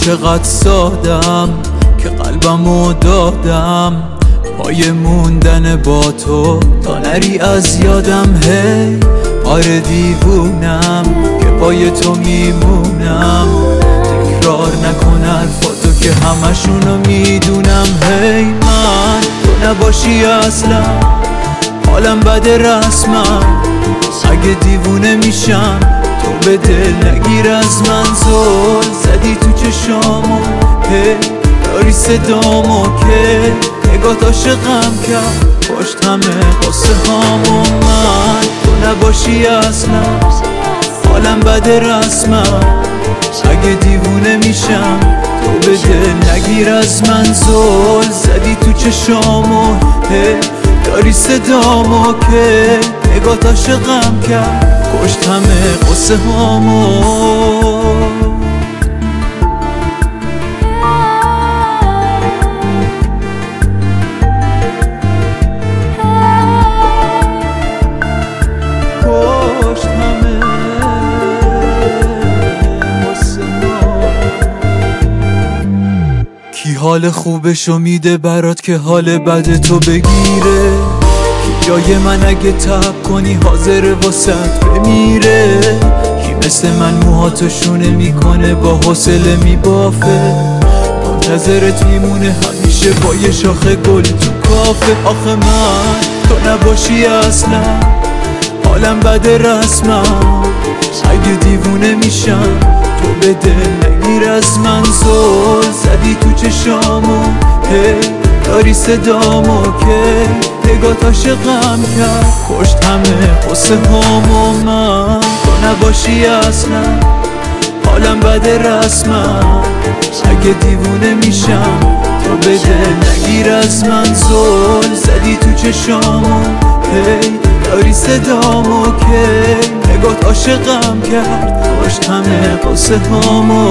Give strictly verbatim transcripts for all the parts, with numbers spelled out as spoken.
چقدر سادم که قلبمو دادم پای موندن با تو تا نری از یادم. هی آره دیوونم که پای تو میمونم، تکرار نکن حرفاتو که همشونو میدونم. هی من تو نباشی اصلا حالم بده رسمم، اگه دیوونه میشم تو به دل نگیر از من. زل زدی تو چشامو هی داری صدامو که نگات عاشقم کرد پشت همه قصه هامو. من تو نباشی اصلا حالم بده رسمم، اگه دیوونه میشم تو به دل نگیر از من. زل زدی تو چشامو هی داری صدامو که نگات عاشقم کرد پشت همه قصه هامو. کی حال خوبشو میده برات که حال بد تو بگیره؟ کی جای من اگه تب کنی حاضر واسط بمیره؟ کی مثل من موهاتو شونه میکنه با حوصله میبافه؟ منتظرت میمونه همیشه با یه شاخه گل تو کافه. آخه من تو نباشی اصلا حالم بده رسمم، اگه دیوونه میشم تو به دل نگیر از من. زل زدی تو چشامو هی داری صدامو که نگات عاشقم کرد پشت همه قصه هامو. من تو نباشی اصلا حالم بده رسمم، اگه دیوونه میشم تو به دل نگیر از من. زل زدی تو چشامو هی داری صدامو که نگات عاشقم کرد پشت همه قصه هامو.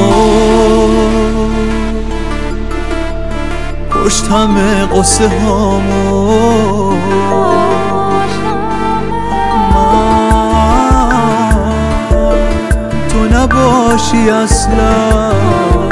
پشت همه قصه هامو. من تو نباشی اصلا